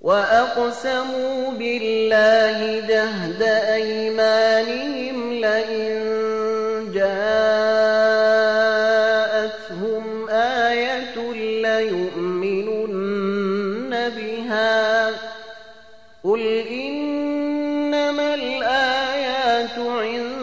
وأقسموا بالله جهد أيمانهم لئن جاءتهم آية ليؤمنن بها قل إنما الآيات عند